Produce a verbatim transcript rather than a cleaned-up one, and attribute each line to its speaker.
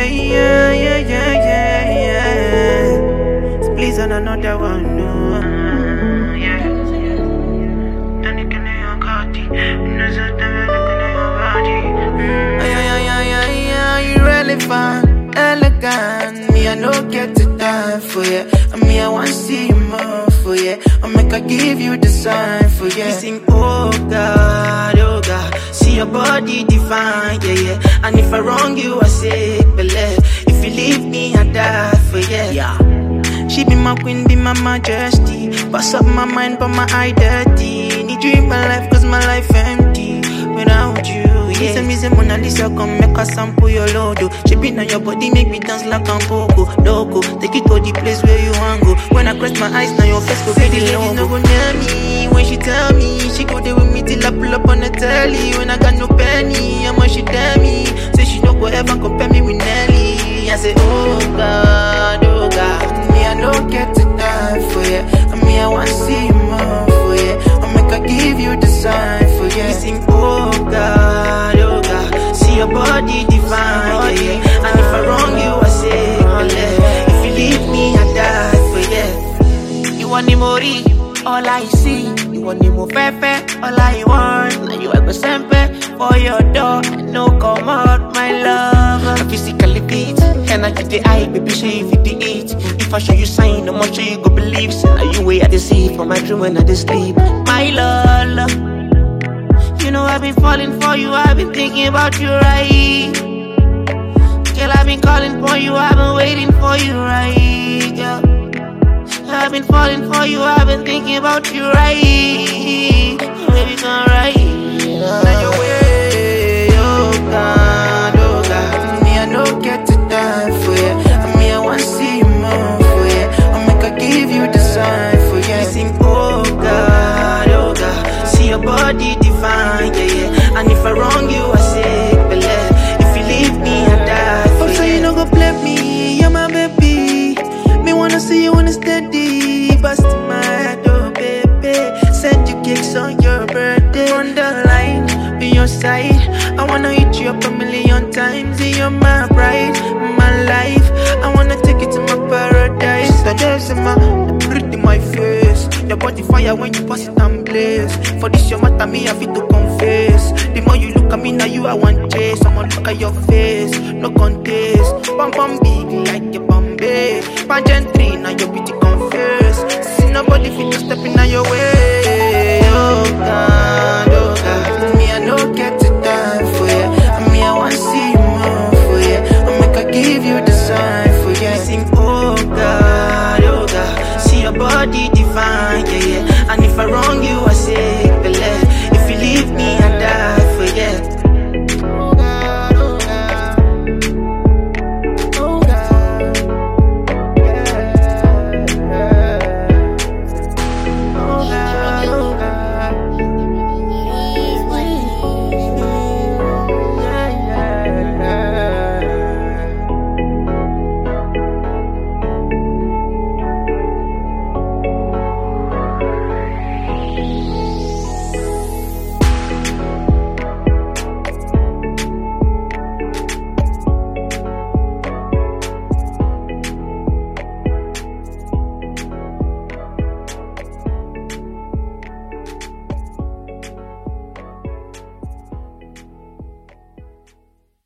Speaker 1: yeah, yeah, yeah, yeah, yeah, yeah. So please on another one, no. Uh, yeah. Yeah, yeah, yeah, yeah, you really fine, elegant. Me, I no get to die for you. And me, I want to see you more for you. I make I give you the sign for you. You sing, oh God, oh God. See your body divine, yeah, yeah. And if I wrong you, I say, believe. If you leave me, I die for you. Yeah. She be my queen, be my majesty. Pass up my mind, but my eye dirty. Need you in my life, cause my life empty without you. Yeah. Me say Mona Lisa, come make a sample your lodo. She be on your body, make me dance like I'm Poco. Loco, take it to the place where you want go. When I close my eyes, now your face go fade. The ladies no go near me. When she tell me, she go there with me till I pull up on the telly. When I got no penny, how much she tell me? Say she no go ever compare me with Nelly. I say, oh God, oh God. Me, I don't get to die for you. And me, I want to see you more for you. I make I give you the sign for you. You sing, oh God, oh God. See your body divine, yeah, yeah. And if I wrong you, I say, believe. If you leave me, I die for you. You want the mori, all I see. You want the mo fefe, all I want. Now you ever sempe for your door. No come out, my love. I physically beat, can I get the eye, baby, show you fit the eat. If I show you sign, no more sure you go believe. Say now you way I see from my dream when I sleep. My love, you know I've been falling for you, I've been thinking about you, right? Girl, I've been calling for you, I've been waiting for you, right? Yeah. I've been falling for you, I've been thinking about you, right? Baby, come right. Now your way, oh God, oh God. Me, I don't get to die for you. And me, I want to see you more for you. I make I give you the sign for you. You sing, oh God, oh God. See your body divine, yeah, yeah. And if I wrong you, I say, believe. If you leave me, I die for you. So you no go play me, you're my baby. Me wanna see you on a steady. Bust my head, oh baby. Send you cakes on your birthday. On the line, be your side. I wanna hit you up a million times. You're my bride, my life. I wanna take you to my paradise. The days in my, pretty my face. Your body fire when you pass it and blaze. For this your matter, me I fit to confess. The more you look at me, now you I want chase. Someone look at your face, no contest. Bum bum big like a Bombay. Pageantry, now your beauty confess. See nobody fit to step in your way. Oh God, oh God. Me I no get